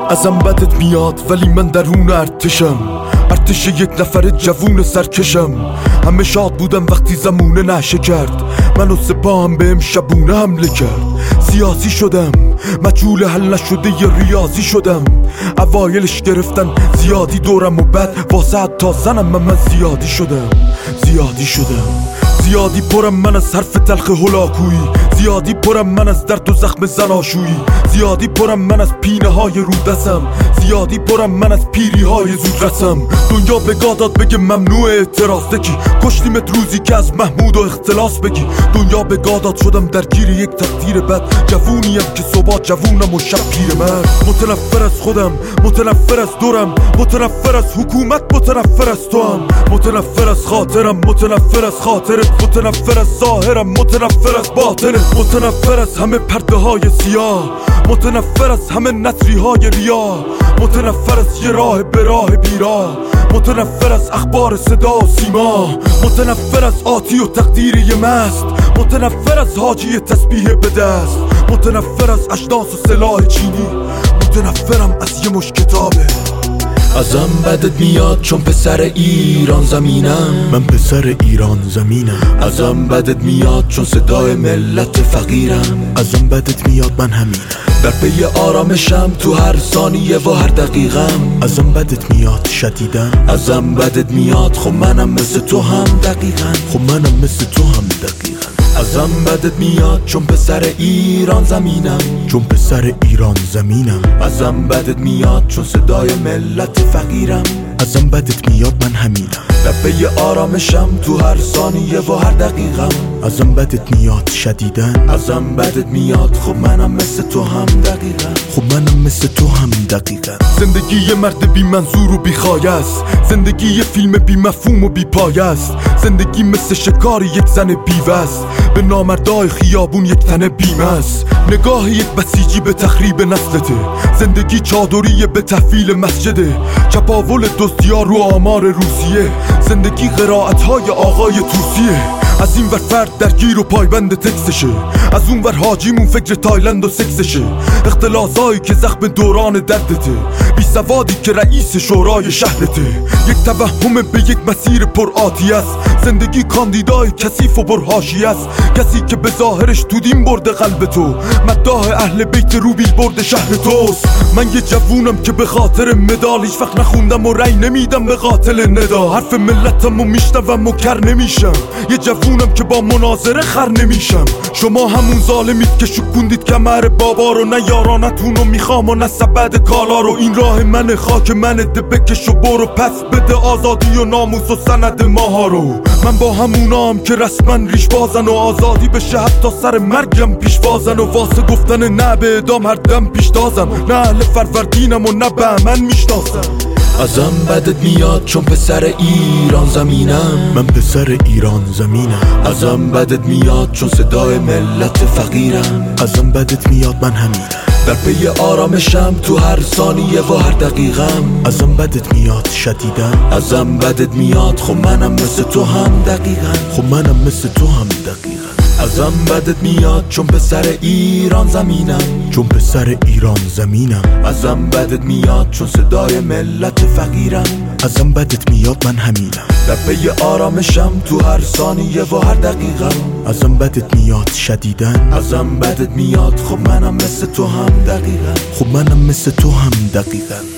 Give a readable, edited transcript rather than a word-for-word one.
ازم بدت میاد ولی من درون ارتشم، ارتش یک نفر جوون سرکشم. همه شاد بودم وقتی زمونه نشه کرد، منو سپاهم بهم شبونه حمله کرد. سیاسی شدم مجهول حل نشده ی ریاضی شدم. اوایلش گرفتن زیادی دورم و بعد واسه تا زنم من زیادی شدم. زیادی پرم من از حرف تلخ هلاکویی، زیادی پرم من از درد و زخم زناشویی، زیادی پرم من از پینه های رودسم، زیادی پرم من از پیری های زودرسم. دنیا به گادات بگه ممنوع اعتراض دکی، کشتیمت روزی که از محمود و اختلاس بگی. دنیا به گادات شدم درگیر یک تقدیر بد، جوونیم که صبح جوونم و شب پیرمرد. متنفر از خودم، متنفر از دورم، متنفر از حکومت، متنفر از تو هم، متنفر از خاطرم، متنفر از خاطرت، متنفر از ظاهرم، متنفر از باطنت، متنفر از همه پرده های سیاه، متنفر از همه نطری های ریا، متنفر از یه راه به راه بیراه، متنفر از اخبار صدا و سیما، متنفر از آتی و تقدیر یه مست، متنفر از حاجی تسبیح به دست، متنفر از اجناس و سلاح چینی، متنفرم از یه مش کتابه. ازم بدت میاد چون پسر ایران زمینم، من پسر ایران زمینم. ازم بدت میاد چون صدای ملت فقیرم، ازم بدت میاد من همینم. در پی آرامشم تو هر ثانیه و هر دقیقم، ازم بدت میاد شدیدن. ازم بدت میاد خب منم مثل تو هم دقیقاً، خب منم مثل تو هم دقیقاً. ازم بدت میاد چون پسر ایران زمینم، چون پسر ایران زمینم. ازم بدت میاد چون صدای ملت فقیرم، ازم بدت میاد من همینم. در پی آرامشم تو هر ثانیه و هر دقیقم، ازم بدت میاد شدیدن. ازم بدت میاد خب منم مثل تو هم دقیقاً، خب منم مثل تو هم دقیقاً. زندگی یه مرد بی منظور و بی خایه است، زندگی یه فیلم بی مفهوم و بی پایه است، زندگی مثل شکار یک زن بیوه است، به نامردای خیابون یک تنه بیمه است. نگاه یک بسیجی به تخریب نسلته، زندگی چادری به تحویل مسجده، چپاول دزدیا رو آمار روسیه، زندگی قرائت‌های آقای توسیه. از این ور فرد درگیر و پایبند تکسشه، از اون ور حاجیمون فکر تایلند و سکسشه، اختلاسایی که زخم دوران دردته، بی سوادی که رئیس شورای شهرته، یک توهم به یک مسیر پر آتی است، زندگی کاندیدای کثیف و پرحاشیه است، کسی که به ظاهرش تو دین برده قلب تو، مداح اهل بیت رو بیل برده شهر توست. من یه جوونم که به خاطر مدال هیچ وقت نخوندم و رأی نمیدم به قاتل ندا، حرف ملتم و میشنوم و کر نمیشم، یه جوونم که با مناظره خر نمیشم. شما همون ظالمید که شکوندید کمر بابا رو، نه یارانتون رو میخوام و نه سبد کالا رو. این راه من، خاک من، ده بکش و برو، پس بده آزادی و ناموس و سند ماها رو. من با همونام که رسما ریش بازن و آزادی بشه حتی سر مرگم پیش بازن، و واسه گفتن نه به اعدام هر دم پیش تازم، نه اهل فروردینم و نه به من میشناسم. ازم بدت میاد چون پسر ایران زمینم، من پسر ایران زمینم. ازم بدت میاد چون صدای ملت فقیرم، ازم بدت میاد من همینم. در پی آرامشم تو هر ثانیه و هر دقیقم، ازم بدت میاد شدیدن. ازم بدت میاد خب منم مثل تو هم دقیقاً، خب منم مثل تو هم دقیقاً. ازم بدت میاد چون پسر ایران زمینم، چون پسر ایران زمینم. ازم بدت میاد چون صدای ملت فقیرم، ازم بدت میاد من همینم. در پی آرامشم تو هر ثانیه و هر دقیقم، ازم بدت میاد شدیدن. ازم بدت میاد خب منم مثل تو هم دقیقاً، خب منم مثل تو هم دقیقاً.